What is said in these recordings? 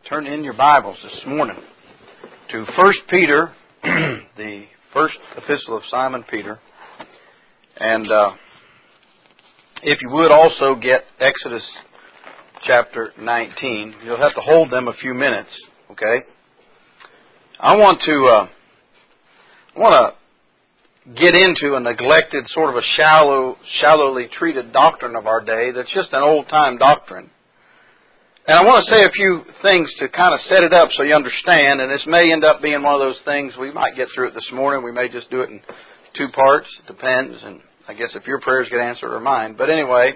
Turn in your Bibles this morning to 1 Peter, the first epistle of Simon Peter. And if you would also get Exodus chapter 19. You'll have to hold them a few minutes, okay? I want to get into a neglected, sort of a shallowly treated doctrine of our day that's just an old-time doctrine. And I want to say a few things to kind of set it up so you understand, and this may end up being one of those things, we might get through it this morning, we may just do it in two parts, it depends, and I guess if your prayers get answered or mine. But anyway,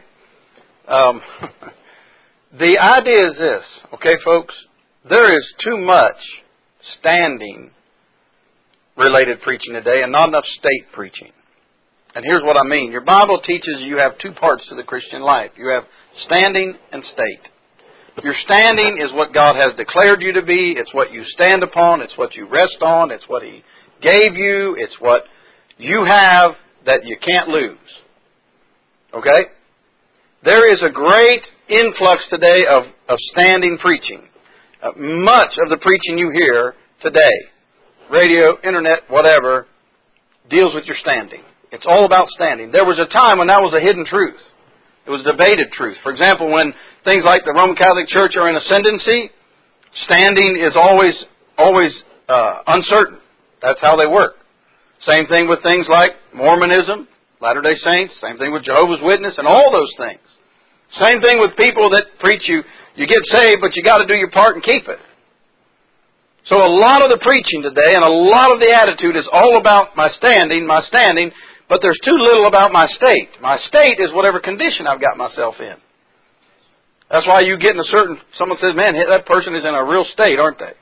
the idea is this, okay folks, there is too much standing related preaching today and not enough state preaching. And here's what I mean. Your Bible teaches you have two parts to the Christian life. You have standing and state. Your standing is what God has declared you to be. It's what you stand upon. It's what you rest on. It's what He gave you. It's what you have that you can't lose. Okay? There is a great influx today of standing preaching. Much of the preaching you hear today, radio, internet, whatever, deals with your standing. It's all about standing. There was a time when that was a hidden truth. It was debated truth. For example, when things like the Roman Catholic Church are in ascendancy, standing is always uncertain. That's how they work. Same thing with things like Mormonism, Latter-day Saints, same thing with Jehovah's Witness, and all those things. Same thing with people that preach you get saved, but you got to do your part and keep it. So a lot of the preaching today and a lot of the attitude is all about my standing, but there's too little about my state. My state is whatever condition I've got myself in. That's why you get in someone says, man, that person is in a real state, aren't they?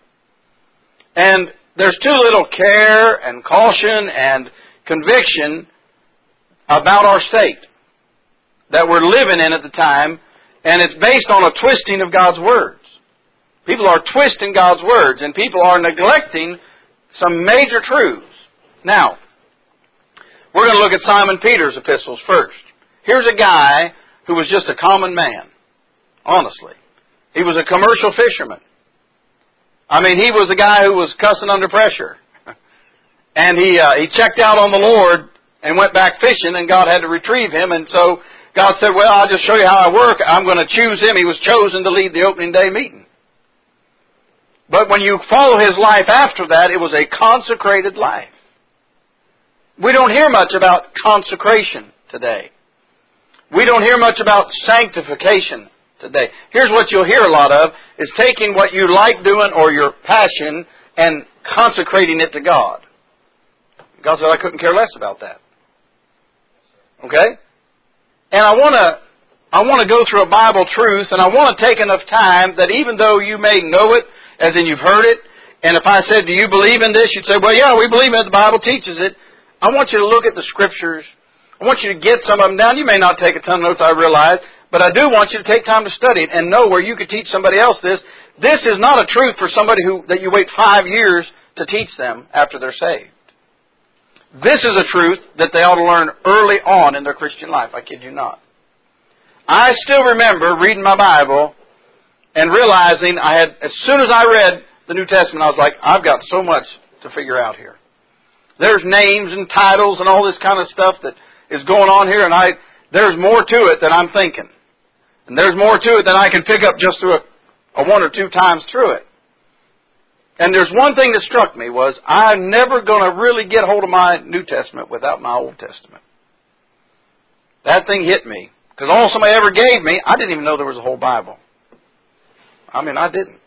And there's too little care and caution and conviction about our state that we're living in at the time, and it's based on a twisting of God's words. People are twisting God's words, and people are neglecting some major truths. Now, we're going to look at Simon Peter's epistles first. Here's a guy who was just a common man, honestly. He was a commercial fisherman. I mean, he was a guy who was cussing under pressure. And he checked out on the Lord and went back fishing, and God had to retrieve him. And so God said, well, I'll just show you how I work. I'm going to choose him. He was chosen to lead the opening day meeting. But when you follow his life after that, it was a consecrated life. We don't hear much about consecration today. We don't hear much about sanctification today. Here's what you'll hear a lot of, is taking what you like doing or your passion and consecrating it to God. God said, I couldn't care less about that. Okay? And I want to go through a Bible truth, and I want to take enough time that even though you may know it, as in you've heard it, and if I said, do you believe in this? You'd say, well, yeah, we believe in it. The Bible teaches it. I want you to look at the Scriptures. I want you to get some of them down. You may not take a ton of notes, I realize, but I do want you to take time to study it and know where you could teach somebody else this. This is not a truth for somebody that you wait 5 years to teach them after they're saved. This is a truth that they ought to learn early on in their Christian life. I kid you not. I still remember reading my Bible and realizing as soon as I read the New Testament, I was like, I've got so much to figure out here. There's names and titles and all this kind of stuff that is going on here, and there's more to it than I'm thinking. And there's more to it than I can pick up just through a one or two times through it. And there's one thing that struck me was, I'm never going to really get hold of my New Testament without my Old Testament. That thing hit me. Because all somebody ever gave me, I didn't even know there was a whole Bible. I mean, I didn't.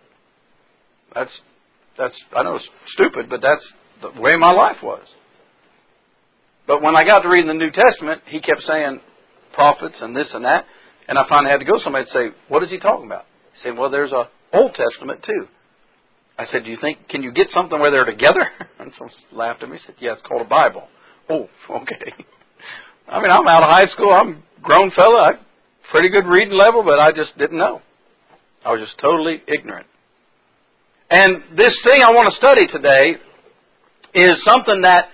I know it's stupid, but that's the way my life was. But when I got to reading the New Testament, he kept saying prophets and this and that. And I finally had to go to somebody and say, what is he talking about? He said, well, there's a Old Testament too. I said, can you get something where they're together? And someone laughed at me and said, yeah, it's called a Bible. Oh, okay. I mean, I'm out of high school. I'm a grown fella. I'm pretty good reading level, but I just didn't know. I was just totally ignorant. And this thing I want to study today is something that,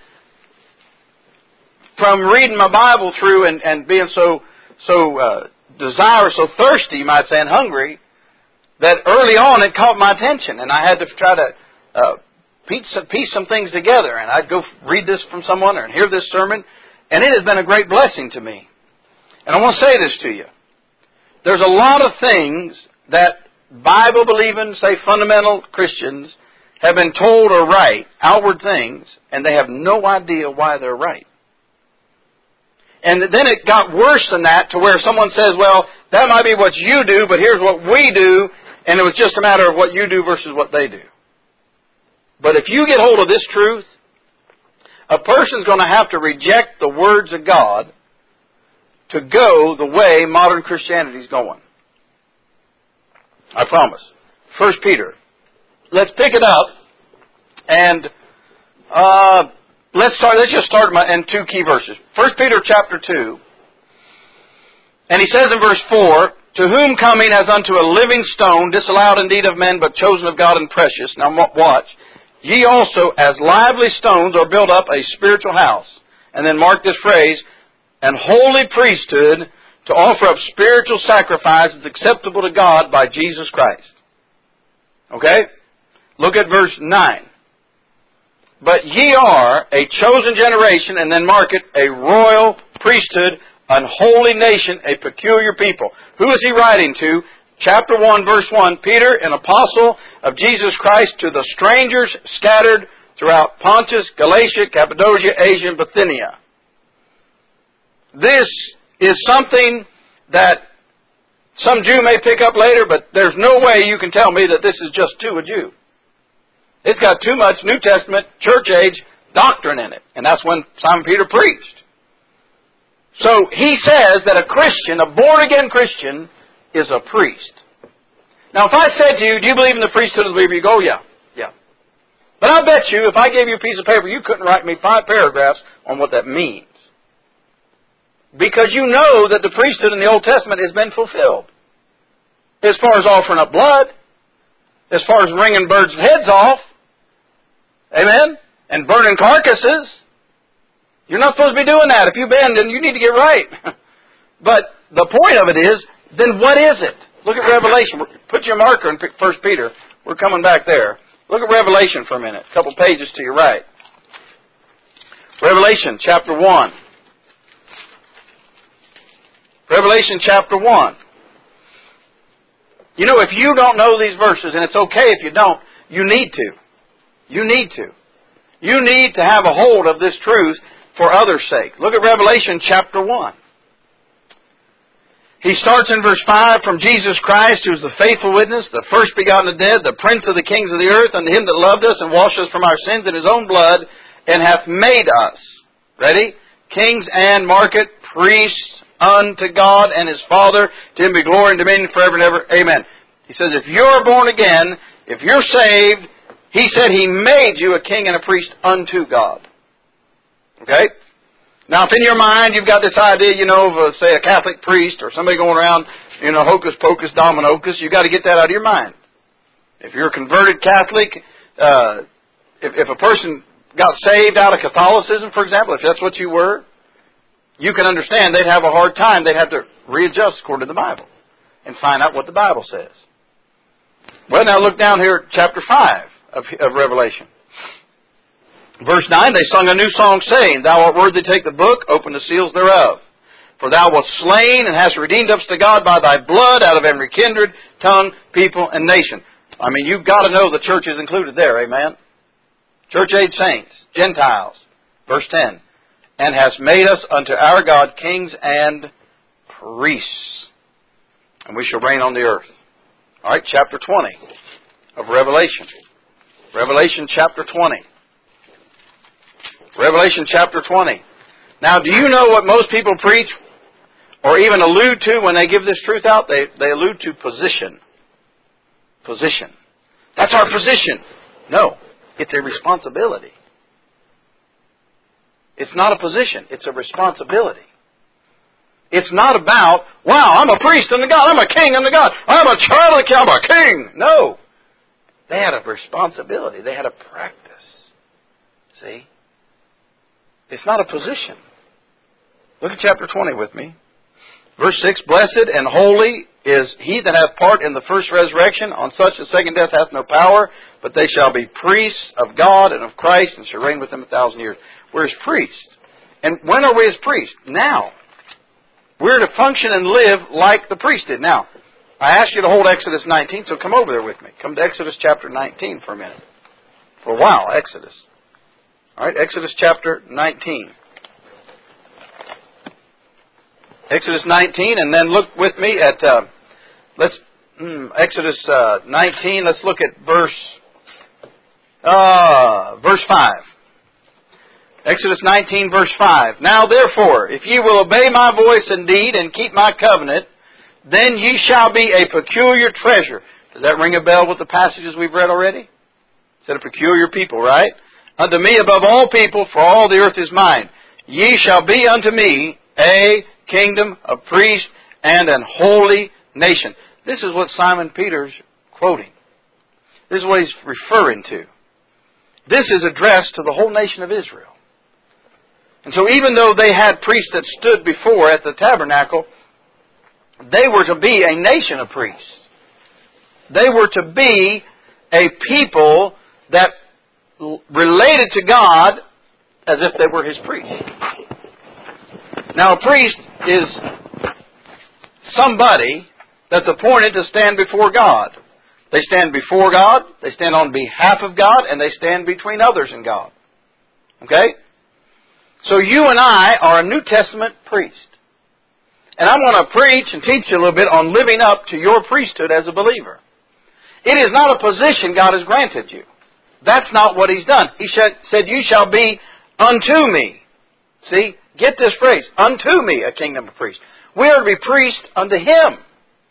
from reading my Bible through and being so desirous, so thirsty, you might say, and hungry, that early on it caught my attention, and I had to try to piece some things together. And I'd go read this from someone and hear this sermon, and it has been a great blessing to me. And I want to say this to you. There's a lot of things that Bible-believing, say fundamental Christians, have been told are right, outward things, and they have no idea why they're right. And then it got worse than that to where someone says, well, that might be what you do, but here's what we do, and it was just a matter of what you do versus what they do. But if you get hold of this truth, a person's going to have to reject the words of God to go the way modern Christianity is going. I promise. 1 Peter. Let's pick it up, and let's just start in two key verses. 1 Peter chapter 2, and he says in verse 4, to whom coming as unto a living stone, disallowed indeed of men, but chosen of God and precious. Now watch. Ye also, as lively stones, are built up a spiritual house. And then mark this phrase, an holy priesthood, to offer up spiritual sacrifices acceptable to God by Jesus Christ. Okay? Look at verse 9. But ye are a chosen generation, and then mark it, a royal priesthood, an holy nation, a peculiar people. Who is he writing to? Chapter 1, verse 1, Peter, an apostle of Jesus Christ, to the strangers scattered throughout Pontus, Galatia, Cappadocia, Asia, and Bithynia. This is something that some Jew may pick up later, but there's no way you can tell me that this is just to a Jew. It's got too much New Testament, church age doctrine in it. And that's when Simon Peter preached. So he says that a Christian, a born-again Christian, is a priest. Now if I said to you, do you believe in the priesthood of the believer? You go, yeah. But I bet you, if I gave you a piece of paper, you couldn't write me 5 paragraphs on what that means. Because you know that the priesthood in the Old Testament has been fulfilled. As far as offering up blood, as far as wringing birds' heads off, amen, and burning carcasses. You're not supposed to be doing that. If you've been, then you need to get right. But the point of it is, then what is it? Look at Revelation. Put your marker in 1 Peter. We're coming back there. Look at Revelation for a minute. A couple pages to your right. Revelation chapter 1. Revelation chapter 1. You know, if you don't know these verses, and it's okay if you don't, you need to. You need to. You need to have a hold of this truth for others' sake. Look at Revelation chapter 1. He starts in verse 5, from Jesus Christ, who is the faithful witness, the first begotten of the dead, the prince of the kings of the earth, unto him that loved us and washed us from our sins in his own blood, and hath made us, ready? Kings and market priests unto God and his Father. To him be glory and dominion forever and ever. Amen. He says, if you're born again, if you're saved, he said he made you a king and a priest unto God. Okay? Now, if in your mind you've got this idea, of, say, a Catholic priest or somebody going around, hocus pocus dominocus, you've got to get that out of your mind. If you're a converted Catholic, if a person got saved out of Catholicism, for example, if that's what you were, you can understand they'd have a hard time. They'd have to readjust according to the Bible and find out what the Bible says. Well, now look down here at chapter 5 of Revelation. Verse 9, they sung a new song, saying, Thou art worthy to take the book, open the seals thereof. For thou wast slain, and hast redeemed us to God by thy blood out of every kindred, tongue, people, and nation. I mean, you've got to know the church is included there, amen? Church-age saints, Gentiles. Verse 10, and hast made us unto our God kings and priests, and we shall reign on the earth. All right, chapter 20 of Revelation. Revelation chapter 20. Revelation chapter 20. Now, do you know what most people preach or even allude to when they give this truth out? They allude to position. Position. That's our position. No, it's a responsibility. It's not a position. It's a responsibility. It's not about, wow, I'm a priest unto God. I'm a king unto God. I'm a child of the king. I'm a king. No. They had a responsibility. They had a practice. See? It's not a position. Look at chapter 20 with me. Verse 6, Blessed and holy is he that hath part in the first resurrection. On such the second death hath no power, but they shall be priests of God and of Christ, and shall reign with him 1,000 years. We're his priests. And when are we his priests? Now. We're to function and live like the priest did. Now, I asked you to hold Exodus 19, so come over there with me. Come to Exodus chapter 19 for a minute. For a while, Exodus. All right, Exodus chapter 19. Exodus 19, and then look with me at, Exodus 19, let's look at verse 5. Exodus 19, verse 5. Now therefore, if ye will obey my voice indeed, and keep my covenant, then ye shall be a peculiar treasure. Does that ring a bell with the passages we've read already? Said a peculiar people, right? Unto me above all people, for all the earth is mine. Ye shall be unto me a kingdom of priests and an holy nation. This is what Simon Peter's quoting. This is what he's referring to. This is addressed to the whole nation of Israel. And so even though they had priests that stood before at the tabernacle, they were to be a nation of priests. They were to be a people that related to God as if they were His priests. Now, a priest is somebody that's appointed to stand before God. They stand before God, they stand on behalf of God, and they stand between others and God. Okay? So you and I are a New Testament priest. And I'm going to preach and teach you a little bit on living up to your priesthood as a believer. It is not a position God has granted you. That's not what He's done. He said, you shall be unto me. See? Get this phrase. Unto me a kingdom of priests. We are to be priests unto Him.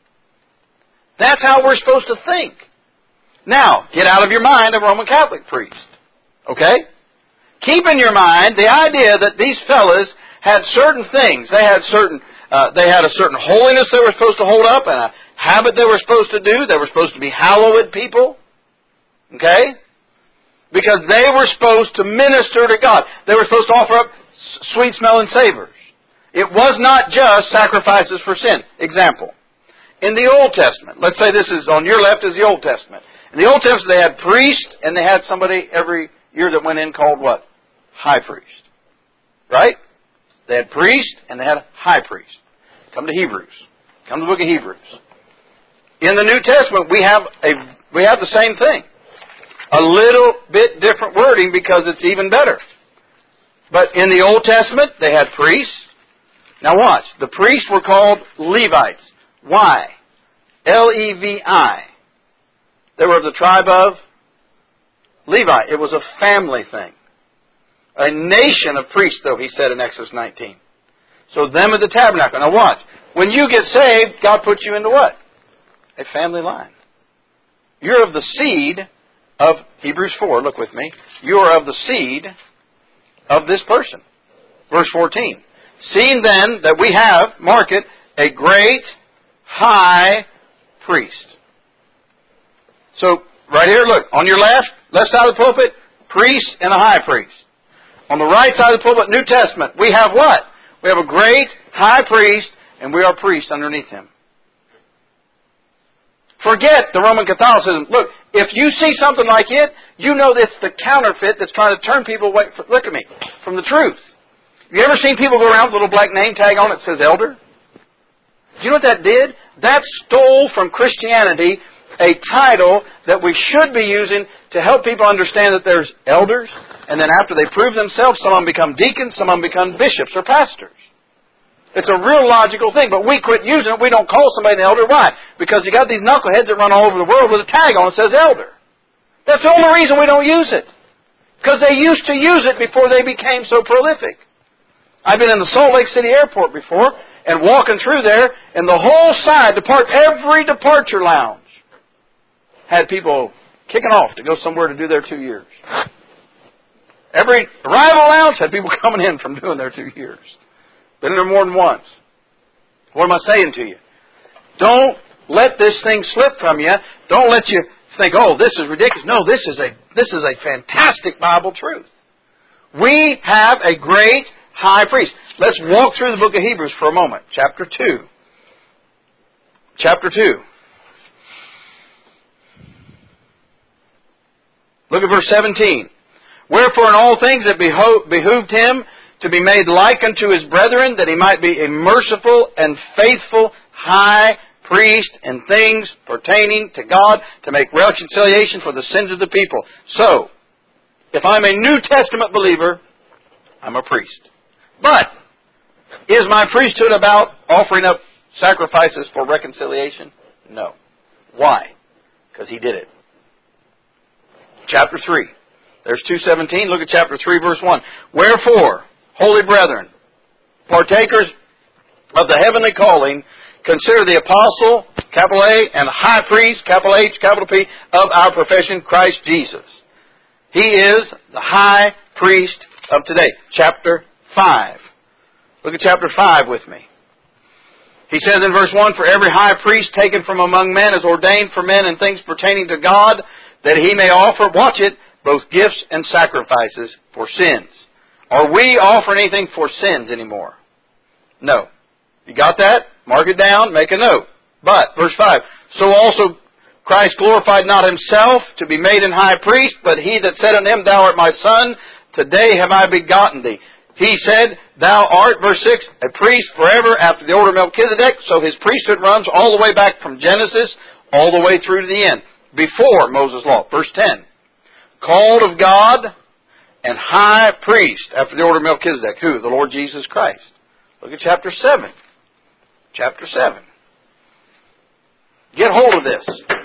That's how we're supposed to think. Now, get out of your mind a Roman Catholic priest. Okay? Keep in your mind the idea that these fellas had certain things. They had a certain holiness they were supposed to hold up and a habit they were supposed to do. They were supposed to be hallowed people. Okay? Because they were supposed to minister to God. They were supposed to offer up sweet-smelling savors. It was not just sacrifices for sin. Example. In the Old Testament, let's say this is on your left is the Old Testament. In the Old Testament they had priests and they had somebody every year that went in called what? High priest. Right? They had priest and they had a high priest. Come to Hebrews. Come to the book of Hebrews. In the New Testament we have the same thing. A little bit different wording because it's even better. But in the Old Testament, they had priests. Now watch. The priests were called Levites. Why? L-E-V-I. They were of the tribe of Levi. It was a family thing. A nation of priests, though, he said in Exodus 19. So them at the tabernacle. Now watch. When you get saved, God puts you into what? A family line. You're of the seed of Hebrews 4. Look with me. You are of the seed of this person. Verse 14. Seeing then that we have, mark it, a great high priest. So, right here, look, on your left side of the pulpit, priest and a high priest. On the right side of the pulpit, New Testament, we have what? We have a great high priest, and we are priests underneath him. Forget the Roman Catholicism. Look, if you see something like it, you know that it's the counterfeit that's trying to turn people away, look at me, from the truth. Have you ever seen people go around with a little black name tag on it that says elder? Do you know what that did? That stole from Christianity a title that we should be using to help people understand that there's elders, and then after they prove themselves, some of them become deacons, some of them become bishops or pastors. It's a real logical thing, but we quit using it. We don't call somebody an elder. Why? Because you got these knuckleheads that run all over the world with a tag on that says elder. That's the only reason we don't use it. Because they used to use it before they became so prolific. I've been in the Salt Lake City airport before, and walking through there, and the whole side, every departure lounge had people kicking off to go somewhere to do their 2 years. Every arrival lounge had people coming in from doing their 2 years. Been there more than once. What am I saying to you? Don't let this thing slip from you. Don't let you think, oh, this is ridiculous. No, this is a fantastic Bible truth. We have a great high priest. Let's walk through the book of Hebrews for a moment. Chapter 2. chapter 2. Look at verse 17. Wherefore in all things it behooved him to be made like unto his brethren, that he might be a merciful and faithful high priest in things pertaining to God, to make reconciliation for the sins of the people. So, if I'm a New Testament believer, I'm a priest. But, is my priesthood about offering up sacrifices for reconciliation? No. Why? Because he did it. Chapter 3. There's 2:17. Look at chapter 3, verse 1. Wherefore, holy brethren, partakers of the heavenly calling, consider the apostle, capital A, and high priest, capital H, capital P, of our profession, Christ Jesus. He is the high priest of today. Chapter 5. Look at chapter 5 with me. He says in verse 1, For every high priest taken from among men is ordained for men in things pertaining to God, that he may offer, watch it, both gifts and sacrifices for sins. Are we offering anything for sins anymore? No. You got that? Mark it down, make a note. But, verse 5, So also Christ glorified not himself to be made an high priest, but he that said unto him, Thou art my son, today have I begotten thee. He said, Thou art, verse 6, a priest forever after the order of Melchizedek. So his priesthood runs all the way back from Genesis, all the way through to the end, before Moses' law. Verse 10, Called of God and high priest after the order of Melchizedek. Who? The Lord Jesus Christ. Look at chapter 7. Chapter 7. Get hold of this.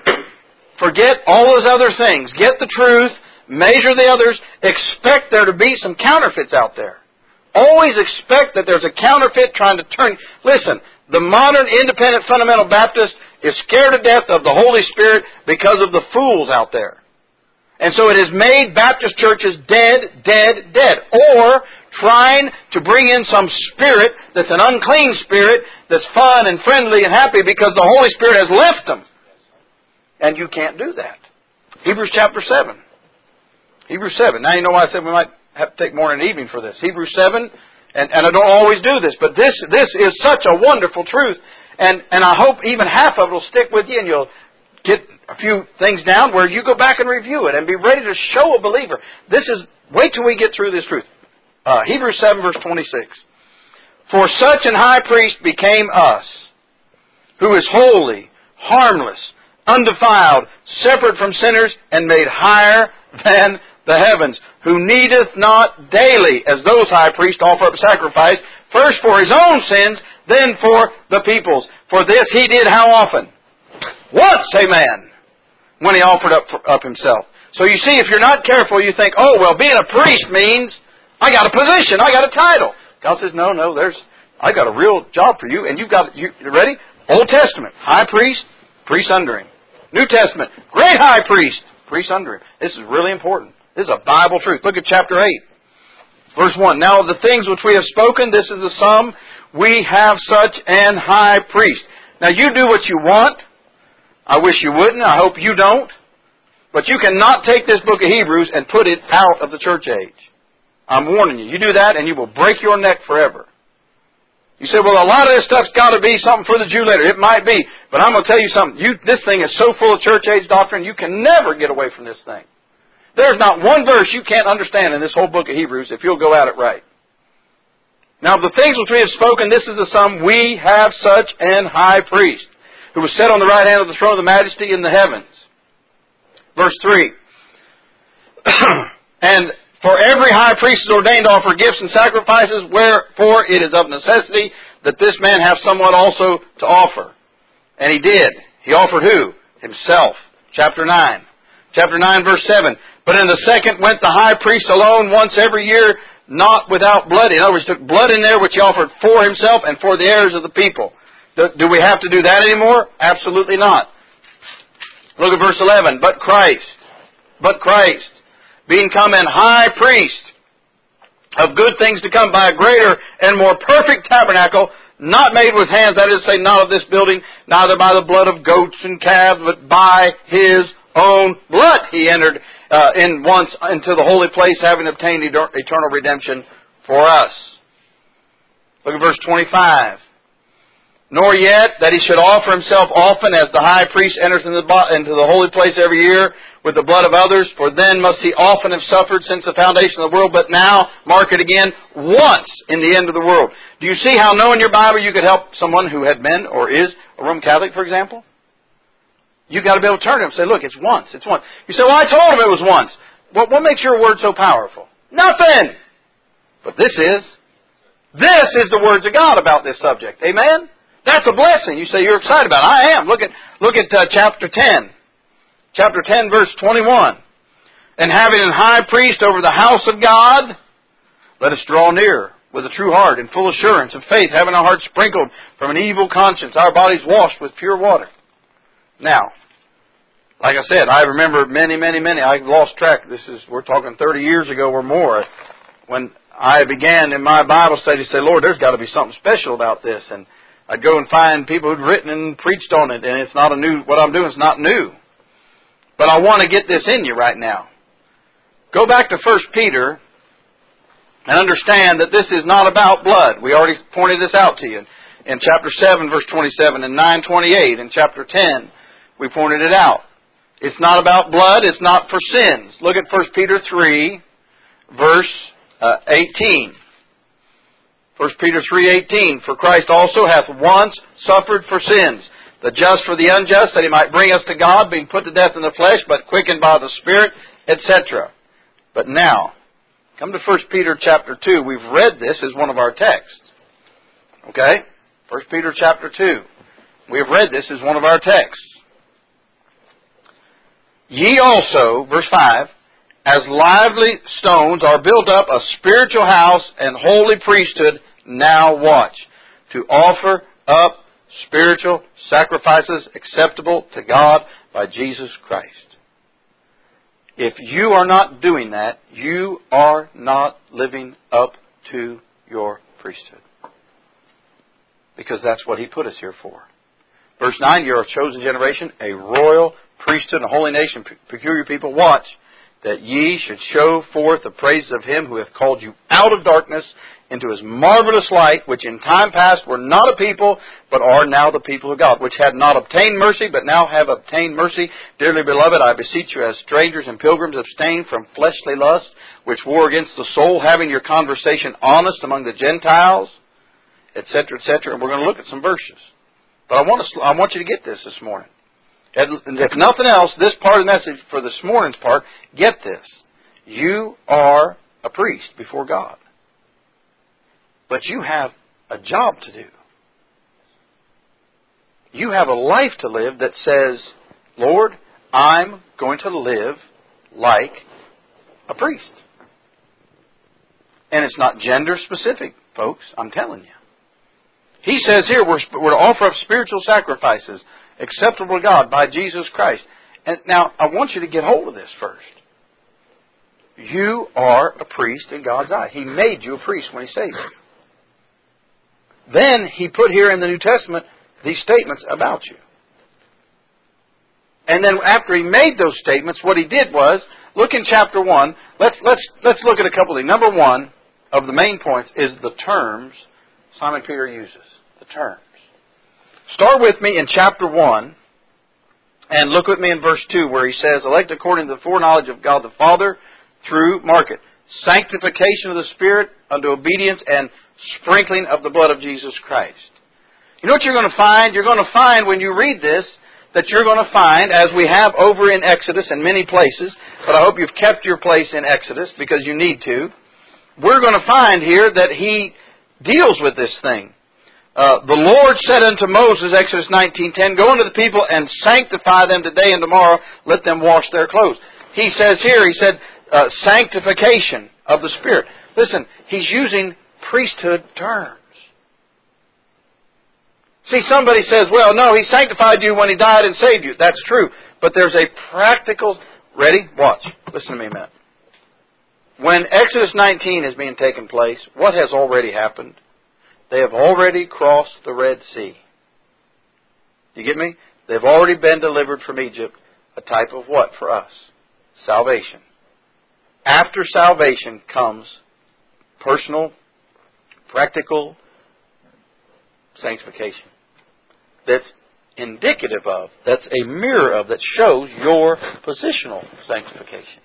Forget all those other things. Get the truth. Measure the others. Expect there to be some counterfeits out there. Always expect that there's a counterfeit trying to turn. Listen, the modern independent fundamental Baptist is scared to death of the Holy Spirit because of the fools out there. And so it has made Baptist churches dead. Or trying to bring in some spirit that's an unclean spirit that's fun and friendly and happy because the Holy Spirit has left them. And you can't do that. Hebrews chapter 7. Hebrews 7. Now you know why I said we might have to take morning and evening for this. Hebrews 7, and I don't always do this, but this is such a wonderful truth. And I hope even half of it will stick with you and you'll get a few things down where you go back and review it and be ready to show a believer. Wait till we get through this truth. Hebrews 7 verse 26. For such an high priest became us, who is holy, harmless, undefiled, separate from sinners, and made higher than the heavens, who needeth not daily, as those high priests, offer up sacrifice, first for his own sins, then for the people's. For this he did how often? Once, amen, when he offered up himself. So you see, if you're not careful, you think, oh, well, being a priest means I got a position, I got a title. God says, no, I got a real job for you, and you ready? Old Testament, high priest, priest under him. New Testament, great high priest, priest under him. This is really important. This is a Bible truth. Look at chapter 8, verse 1. Now of the things which we have spoken, this is the sum, we have such an high priest. Now you do what you want. I wish you wouldn't. I hope you don't. But you cannot take this book of Hebrews and put it out of the church age. I'm warning you. You do that and you will break your neck forever. You say, well, a lot of this stuff's got to be something for the Jew later. It might be. But I'm going to tell you something. This thing is so full of church age doctrine, you can never get away from this thing. There's not one verse you can't understand in this whole book of Hebrews if you'll go at it right. Now, of the things which we have spoken, this is the sum, we have such an high priest, who was set on the right hand of the throne of the majesty in the heavens. Verse 3. And for every high priest is ordained to offer gifts and sacrifices, wherefore it is of necessity that this man have somewhat also to offer. And he did. He offered who? Himself. Chapter 9. Chapter 9, verse 7. But in the second went the high priest alone once every year, not without blood. In other words, he took blood in there, which he offered for himself and for the heirs of the people. Do we have to do that anymore? Absolutely not. Look at verse 11. But Christ, being come an high priest of good things to come by a greater and more perfect tabernacle, not made with hands, that is to say, not of this building, neither by the blood of goats and calves, but by his own blood he entered in once into the holy place, having obtained eternal redemption for us. Look at verse 25. Nor yet that he should offer himself often as the high priest enters into the holy place every year with the blood of others, for then must he often have suffered since the foundation of the world, but now, mark it again, once in the end of the world. Do you see how knowing your Bible you could help someone who had been or is a Roman Catholic, for example? You've got to be able to turn to him and say, look, it's once, it's once. You say, well, I told him it was once. Well, what makes your word so powerful? Nothing! But this is the words of God about this subject. Amen? That's a blessing. You say you're excited about it. I am. Look at chapter 10. Chapter 10, verse 21. And having an high priest over the house of God, let us draw near with a true heart and full assurance of faith, having our hearts sprinkled from an evil conscience, our bodies washed with pure water. Now, like I said, I remember many, I lost track. We're talking 30 years ago or more, when I began in my Bible study to say, Lord, there's got to be something special about this. And I'd go and find people who'd written and preached on it, and it's not what I'm doing is not new. But I want to get this in you right now. Go back to 1 Peter and understand that this is not about blood. We already pointed this out to you in chapter 7, verse 27, and 9:28. In chapter 10, we pointed it out. It's not about blood. It's not for sins. Look at 1 Peter 3, verse 18. 1 Peter 3:18, for Christ also hath once suffered for sins, the just for the unjust, that he might bring us to God, being put to death in the flesh, but quickened by the Spirit, etc. But now, come to 1 Peter chapter 2. We've read this as one of our texts. Okay? 1 Peter chapter 2. We have read this as one of our texts. Ye also, verse 5, as lively stones are built up a spiritual house and holy priesthood, now watch, to offer up spiritual sacrifices acceptable to God by Jesus Christ. If you are not doing that, you are not living up to your priesthood. Because that's what He put us here for. Verse 9, you are a chosen generation, a royal priesthood, a holy nation, peculiar people. Watch, that ye should show forth the praises of Him who hath called you out of darkness into His marvelous light, which in time past were not a people, but are now the people of God, which had not obtained mercy, but now have obtained mercy. Dearly beloved, I beseech you as strangers and pilgrims, abstain from fleshly lusts, which war against the soul, having your conversation honest among the Gentiles, etc., etc. And we're going to look at some verses. But I want you to get this morning. And if nothing else, this part of the message for this morning's part, get this. You are a priest before God. But you have a job to do. You have a life to live that says, Lord, I'm going to live like a priest. And it's not gender specific, folks, I'm telling you. He says here we're to offer up spiritual sacrifices acceptable to God by Jesus Christ. And now, I want you to get hold of this first. You are a priest in God's eye. He made you a priest when He saved you. Then He put here in the New Testament these statements about you. And then after He made those statements, what He did was, look in chapter 1. Let's look at a couple of things. Number one of the main points is the terms Simon Peter uses. The terms. Start with me in chapter 1 and look with me in verse 2 where he says, elect according to the foreknowledge of God the Father through, mark it, sanctification of the Spirit unto obedience and sprinkling of the blood of Jesus Christ. You know what you're going to find? You're going to find when you read this that you're going to find, as we have over in Exodus in many places, but I hope you've kept your place in Exodus because you need to, we're going to find here that He deals with this thing. The Lord said unto Moses, Exodus 19:10, go unto the people and sanctify them today and tomorrow, let them wash their clothes. He says here, He said, sanctification of the Spirit. Listen, He's using priesthood terms. See, somebody says, well, no, He sanctified you when He died and saved you. That's true. But there's a practical... Ready? Watch. Listen to me a minute. When Exodus 19 is being taken place, what has already happened? They have already crossed the Red Sea. You get me? They've already been delivered from Egypt. A type of what for us? Salvation. After salvation comes personal, practical sanctification. that's indicative of, that's a mirror of, that shows your positional sanctification.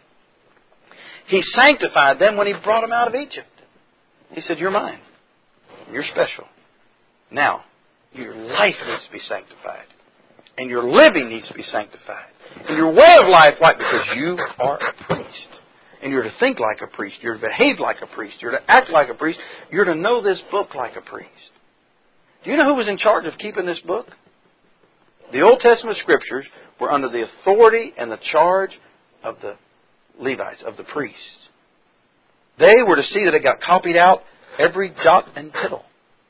He sanctified them when He brought them out of Egypt. He said, you're mine. You're special. Now, your life needs to be sanctified. And your living needs to be sanctified. And your way of life, why? Because you are a priest. And you're to think like a priest. You're to behave like a priest. You're to act like a priest. You're to know this book like a priest. Do you know who was in charge of keeping this book? The Old Testament Scriptures were under the authority and the charge of the Levites, of the priests. They were to see that it got copied out every jot and tittle.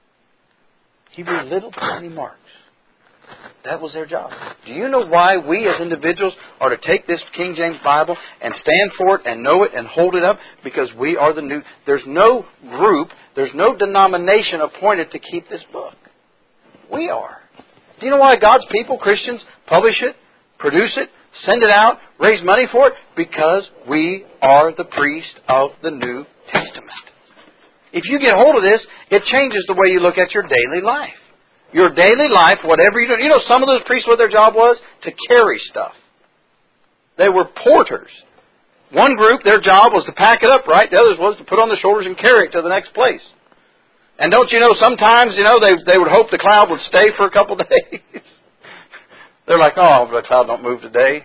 Hebrew little tiny marks. That was their job. Do you know why we as individuals are to take this King James Bible and stand for it and know it and hold it up? Because we are the new... There's no group, there's no denomination appointed to keep this book. We are. Do you know why God's people, Christians, publish it, produce it, send it out, raise money for it? Because we are the priest of the New Testament. If you get hold of this, it changes the way you look at your daily life. Your daily life, whatever you do. You know, some of those priests, what their job was? To carry stuff. They were porters. One group, their job was to pack it up, right? The others was to put on the shoulders and carry it to the next place. And don't you know, sometimes, they would hope the cloud would stay for a couple of days. They're like, oh, the cloud don't move today.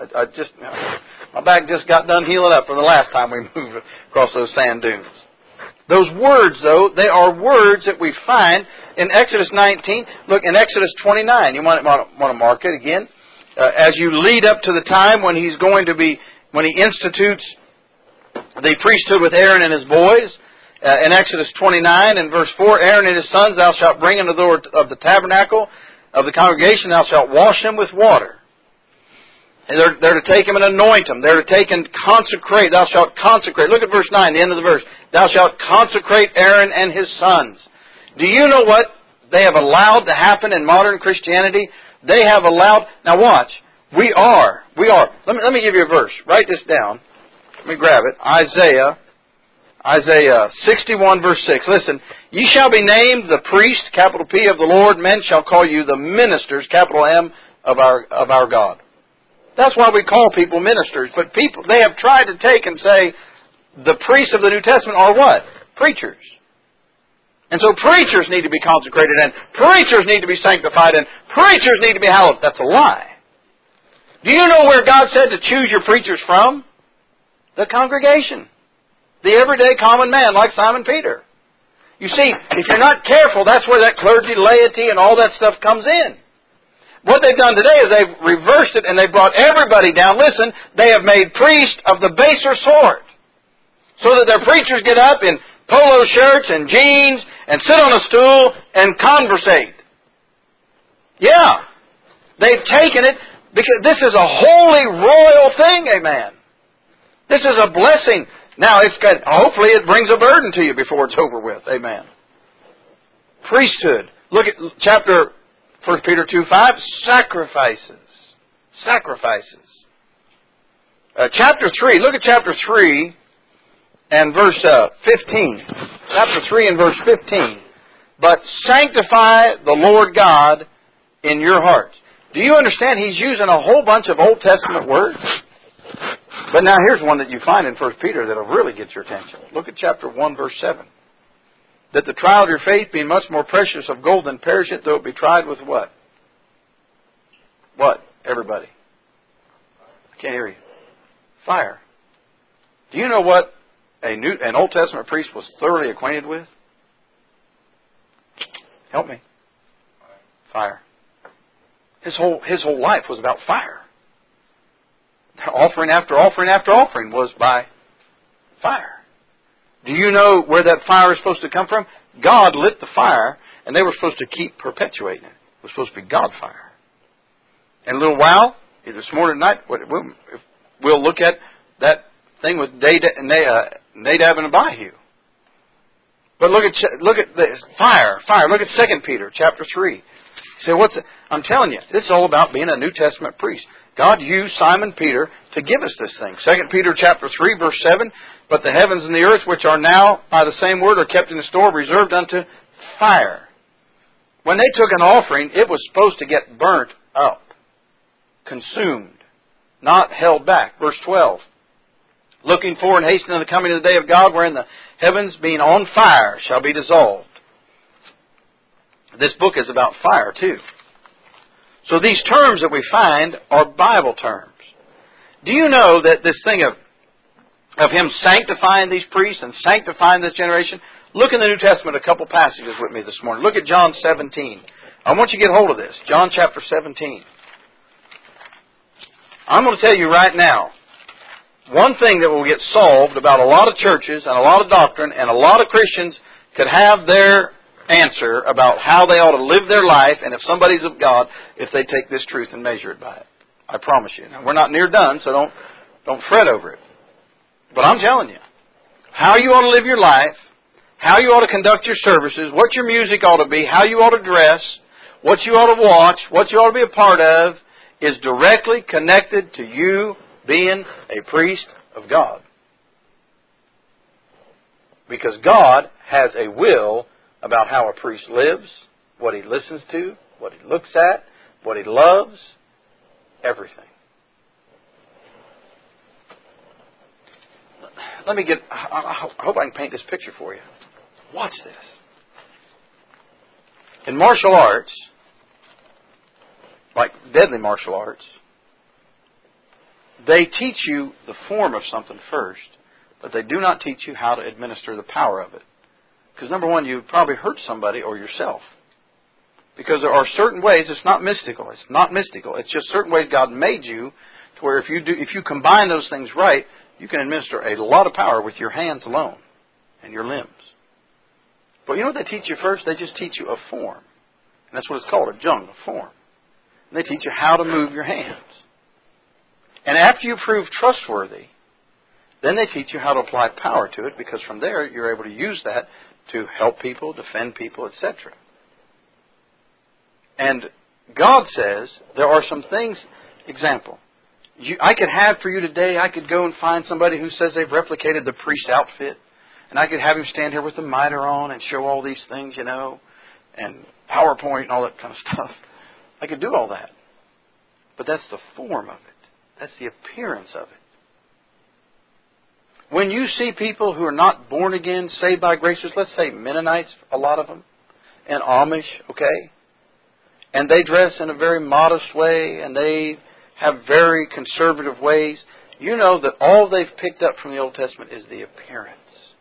My back just got done healing up from the last time we moved across those sand dunes. Those words, though, they are words that we find in Exodus 19. Look, in Exodus 29, you want to mark it again. As you lead up to the time when He institutes the priesthood with Aaron and his boys. In Exodus 29 and verse 4, Aaron and his sons thou shalt bring unto the door of the tabernacle of the congregation, thou shalt wash them with water. And they're to take him and anoint him. They're to take and consecrate. Thou shalt consecrate. Look at verse 9, the end of the verse. Thou shalt consecrate Aaron and his sons. Do you know what they have allowed to happen in modern Christianity? They have allowed... Now watch. We are. Let me give you a verse. Write this down. Let me grab it. Isaiah 61 verse 6. Listen. Ye shall be named the priest, capital P, of the Lord. Men shall call you the ministers, capital M, of our God. That's why we call people ministers. But people, they have tried to take and say, the priests of the New Testament are what? Preachers. And so preachers need to be consecrated, and preachers need to be sanctified, and preachers need to be hallowed. That's a lie. Do you know where God said to choose your preachers from? The congregation. The everyday common man like Simon Peter. You see, if you're not careful, that's where that clergy, laity, and all that stuff comes in. What they've done today is they've reversed it and they've brought everybody down. Listen, they have made priests of the baser sort. So that their preachers get up in polo shirts and jeans and sit on a stool and conversate. Yeah. They've taken it because this is a holy, royal thing, amen. This is a blessing. Now, hopefully it brings a burden to you before it's over with, amen. Priesthood. Look at chapter 1 Peter 2:5, sacrifices. Chapter 3, look at chapter 3 and verse 15. Chapter 3 and verse 15. But sanctify the Lord God in your hearts. Do you understand? He's using a whole bunch of Old Testament words. But now here's one that you find in 1 Peter that will really get your attention. Look at chapter 1 verse 7. That the trial of your faith, being much more precious of gold than perisheth, though it be tried with what? What? Everybody. I can't hear you. Fire. Do you know what an Old Testament priest was thoroughly acquainted with? Help me. Fire. His whole life was about fire. Offering after offering after offering was by fire. Do you know where that fire is supposed to come from? God lit the fire, and they were supposed to keep perpetuating it. It was supposed to be God fire. In a little while, either this morning or night, we'll look at that thing with Nadab and Abihu. But look at this fire. Look at 2 Peter chapter 3. You say, what's it? I'm telling you, this is all about being a New Testament priest. God used Simon Peter to give us this thing. 2 Peter chapter 3, verse 7, but the heavens and the earth, which are now by the same word, are kept in store, reserved unto fire. When they took an offering, it was supposed to get burnt up, consumed, not held back. Verse 12. Looking for and hastening the coming of the day of God, wherein the heavens being on fire shall be dissolved. This book is about fire too. So these terms that we find are Bible terms. Do you know that this thing of Him sanctifying these priests and sanctifying this generation? Look in the New Testament a couple passages with me this morning. Look at John 17. I want you to get hold of this. John chapter 17. I'm going to tell you right now, one thing that will get solved about a lot of churches and a lot of doctrine, and a lot of Christians could have their answer about how they ought to live their life, and if somebody's of God, if they take this truth and measure it by it. I promise you. Now, we're not near done, so don't fret over it. But I'm telling you, how you ought to live your life, how you ought to conduct your services, what your music ought to be, how you ought to dress, what you ought to watch, what you ought to be a part of, is directly connected to you being a priest of God. Because God has a will about how a priest lives, what he listens to, what he looks at, what he loves, everything. I hope I can paint this picture for you. Watch this. In martial arts, like deadly martial arts, they teach you the form of something first, but they do not teach you how to administer the power of it. Because number one, you would probably hurt somebody or yourself. Because there are certain ways, it's not mystical. It's not mystical. It's just certain ways God made you to where if you combine those things right, you can administer a lot of power with your hands alone and your limbs. But you know what they teach you first? They just teach you a form. And that's what it's called, a jung, a form. And they teach you how to move your hands. And after you prove trustworthy, then they teach you how to apply power to it, because from there you're able to use that to help people, defend people, etc. And God says there are some things, example, I could have for you today, I could go and find somebody who says they've replicated the priest outfit, and I could have him stand here with the mitre on and show all these things, and PowerPoint and all that kind of stuff. I could do all that. But that's the form of it. That's the appearance of it. When you see people who are not born again, saved by grace, let's say Mennonites, a lot of them, and Amish, okay? And they dress in a very modest way, and they have very conservative ways. You know that all they've picked up from the Old Testament is the appearance.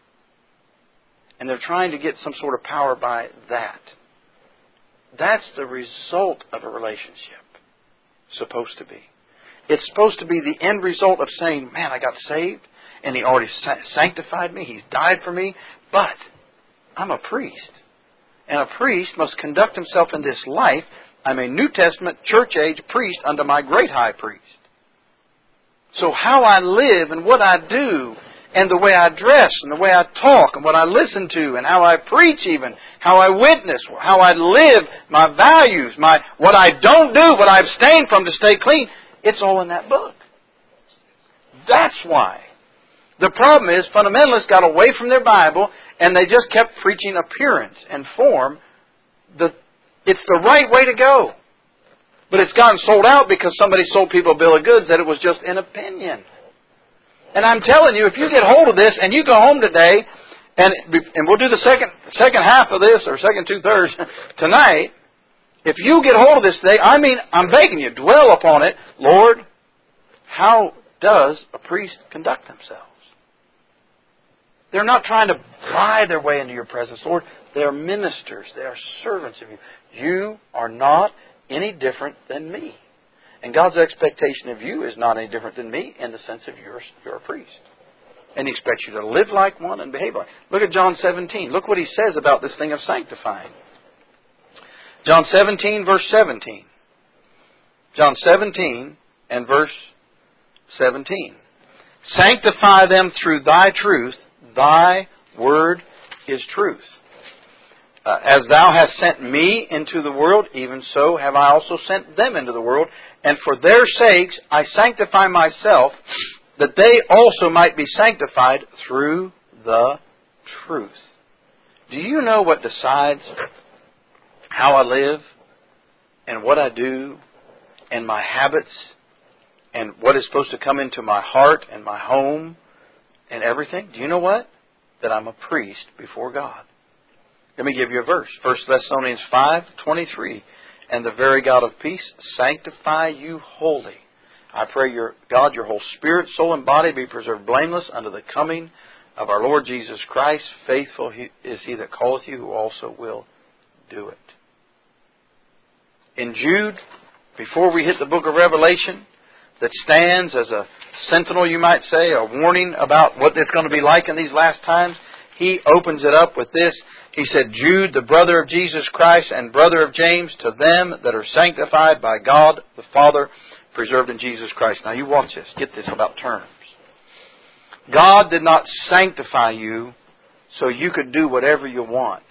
And they're trying to get some sort of power by that. That's the result of a relationship. Supposed to be. It's supposed to be the end result of saying, man, I got saved, and He already sanctified me, He's died for me, but I'm a priest. And a priest must conduct himself in this life. I'm a New Testament, church-age priest under my great high priest. So how I live and what I do, and the way I dress, and the way I talk, and what I listen to, and how I preach even, how I witness, how I live, my values, what I don't do, what I abstain from to stay clean, it's all in that book. That's why. The problem is, fundamentalists got away from their Bible, and they just kept preaching appearance and form. It's the right way to go. But it's gotten sold out because somebody sold people a bill of goods that it was just an opinion. And I'm telling you, if you get hold of this and you go home today, and we'll do the second half of this, or second 2/3 tonight, if you get hold of this today, I'm begging you, dwell upon it. Lord, how does a priest conduct themselves? They're not trying to buy their way into your presence, Lord. They're ministers. They are servants of you. You are not any different than me. And God's expectation of you is not any different than me in the sense of you're a priest. And He expects you to live like one and behave like one. Look at John 17. Look what He says about this thing of sanctifying. John 17, verse 17. John 17 and verse 17. Sanctify them through Thy truth. Thy word is truth. As Thou hast sent me into the world, even so have I also sent them into the world. And for their sakes I sanctify myself, that they also might be sanctified through the truth. Do you know what decides how I live and what I do and my habits and what is supposed to come into my heart and my home and everything, do you know what? That I'm a priest before God. Let me give you a verse. 1 Thessalonians 5:23. And the very God of peace sanctify you wholly. I pray, your God, your whole spirit, soul, and body be preserved blameless unto the coming of our Lord Jesus Christ. Faithful is He that calleth you, who also will do it. In Jude, before we hit the book of Revelation, that stands as a sentinel, you might say, a warning about what it's going to be like in these last times, he opens it up with this. He said, Jude, the brother of Jesus Christ and brother of James, to them that are sanctified by God the Father, preserved in Jesus Christ. Now you watch this. Get this about terms. God did not sanctify you so you could do whatever you want.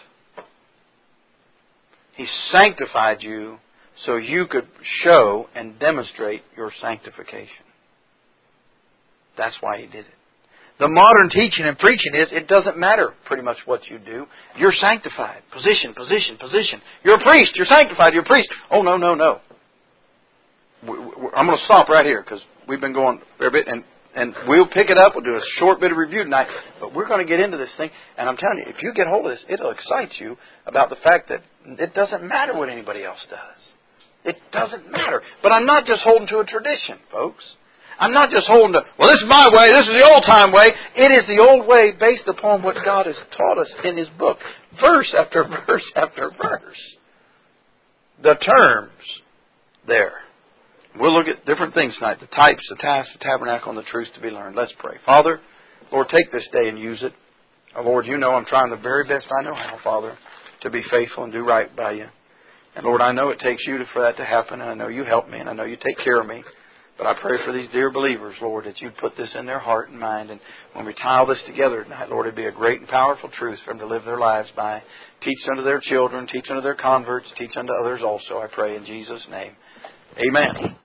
He sanctified you so you could show and demonstrate your sanctification. That's why He did it. The modern teaching and preaching is, it doesn't matter pretty much what you do. You're sanctified. Position, position, position. You're a priest. You're sanctified. You're a priest. Oh, no, no, no. I'm going to stop right here because we've been going a bit, and we'll pick it up. We'll do a short bit of review tonight. But we're going to get into this thing. And I'm telling you, if you get hold of this, it'll excite you about the fact that it doesn't matter what anybody else does. It doesn't matter. But I'm not just holding to a tradition, folks. I'm not just holding to, well, this is my way, this is the old-time way. It is the old way based upon what God has taught us in His book. Verse after verse after verse. The terms there. We'll look at different things tonight. The types, the tasks, the tabernacle, and the truths to be learned. Let's pray. Father, Lord, take this day and use it. Oh, Lord, you know I'm trying the very best I know how, Father, to be faithful and do right by you. And Lord, I know it takes you for that to happen, and I know you help me, and I know you take care of me. But I pray for these dear believers, Lord, that you'd put this in their heart and mind. And when we tie all this together tonight, Lord, it'd be a great and powerful truth for them to live their lives by. Teach unto their children, teach unto their converts, teach unto others also, I pray in Jesus' name. Amen.